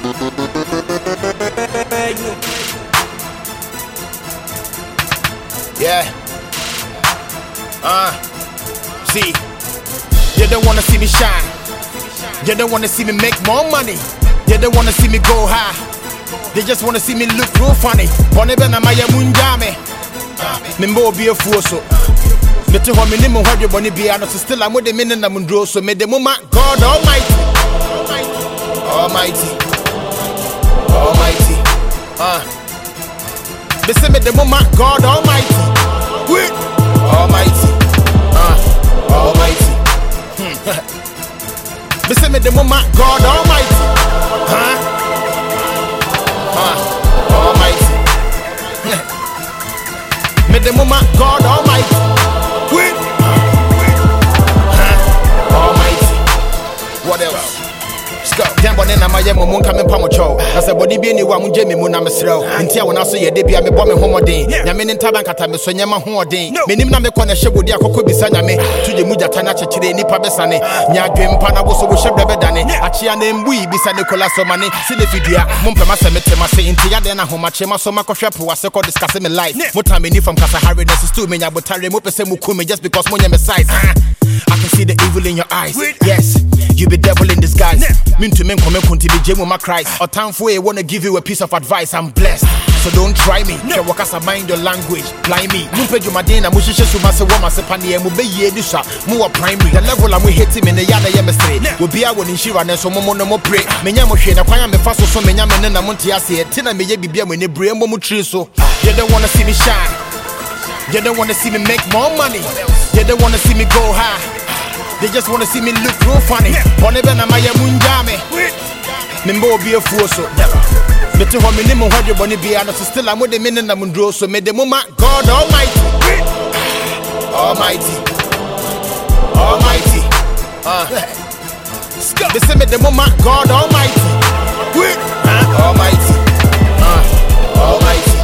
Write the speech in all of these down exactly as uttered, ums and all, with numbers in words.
Yeah. Uh. See. You don't wanna see me shine. You don't wanna see me make more money. You don't wanna see me go high. They just wanna see me look real funny. Bonebe na maya munjame. Mimbo be a fool so. Me to home ni mo hwadwe boni bia no still am with the meaning na mundro so me de mama God Almighty. Almighty. Almighty. Uh. Me say me de mama God Almighty. Wait. Almighty. Uh. Almighty. Hmm. Me say me de mama God Almighty. Huh? Uh. Almighty. Me de mama God Almighty. Wait. Huh? Almighty. What else? Damn, but then I'm a young woman coming from a show. As a body being you, I'm Jamie Moon, I'm a slow. Until when I say a debut, I'm a bomb homodine. Yamin in Tabankata, Miss Yama Hoardine. Minim Namekona Shabu, the Akobi Saname, to the Muja Tanacha Chile, Nipa Besane, Nyagrim Pana was so shabby Bedane, Achia name we beside Nicola Somani, Sidifidia, Mumpamasa Metemase, in Tiadena, Homachema, Somako Shapu, was so called discussing my life. What time in from Kasahari, this is two men, but I remove Semukumi just because Monya size. I can see the evil in your eyes. Yes, you be devil in disguise. Mean to men come to be Jemu my Christ. Or time for I wanna give you a piece of advice. I'm blessed, so don't try me. No. Work as a mind your language. Blind me. Mumpe Jumadena, Mushisha Sumasa Wamasa Pani, and Mube Yedusha, more primary. The level I'm with him in the Yana Yemestre. Will be out in Shira and so Momo no more pray. Menyamo Shane, Aqua me Faso, so Menyaman and Montiasi, Tina may be when you bring Momutriso. You don't wanna see me shine. You don't wanna see me make more money. You don't wanna see me go high. They just wanna see me look real funny. Bonebe na maya munjame. Mimbo be a fool so. Me to home ni mo hwadwe boni bia no still am with the meaning na mundro so me de mama God Almighty. Almighty. Almighty. Uh. They say me de mama God Almighty. Almighty. Uh. Almighty.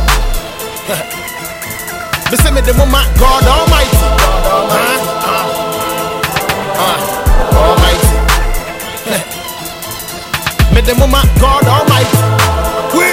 They say me de mama God Almighty. Uh. Uh, Almighty. Me the mama God Almighty. Wait.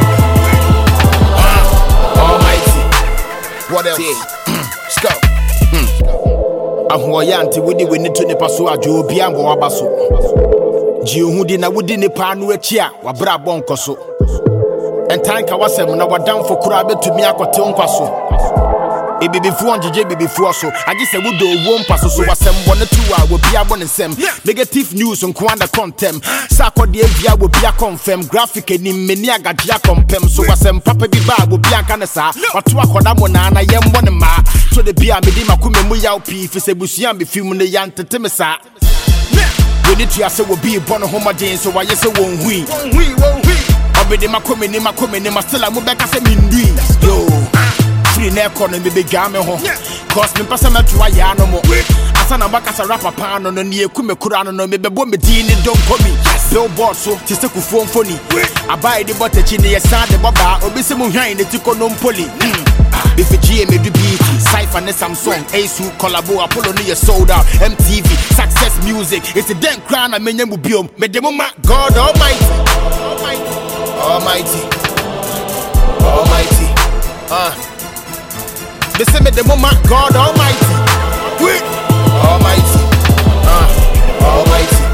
Uh, Almighty. What else? Let's go. Hmm. Ahoyanti wudi we need to ne paso ajo bia ngo wabaso. Ji ohudi na wudi ne pa no achi a wabra bonko so. Entanka wasem na wadam for kura betumi akote nkwaso. E baby fu J baby fu so I just say we do one pass so wasem one two a we bia bon nsem negative news on kwanda contem sako de bia we bia confirm graphic ni meni agadia compem so wasem papa bi ba we bia kan sa wato akoda mo na na yembo ne ma so de bia me di makome mu yaw pi fi se busuan be film ne yantete me sa we need to say we be born homogene so why say won hui won hui won hui obede makome ni makome ni mastela mu be ka se mindui yo free na economy be game ho cause me pasa metwa ya no mo asa na baka sa rapper pa no no ne ekume kura no no me bebo me din ni don komi billboard so ti se kufu mfoni abai de botachi ne yesa de boba obisi mu hwan ne tiko no mpoli be for G me do beat Cypher ne Samsung Asu collabo Apollo ne sold out M T V Success Music it's a damn crown na menya mu biom me de mama God Almighty Almighty Almighty uh they say me the mama God Almighty. Wait. Almighty. Uh. Almighty.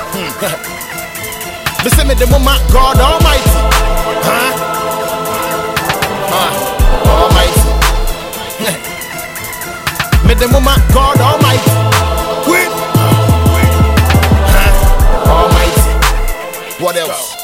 Hmm. They say me the mama God Almighty. Huh? Uh. Almighty. Me the mama God Almighty. Wait. Huh? Almighty. What else?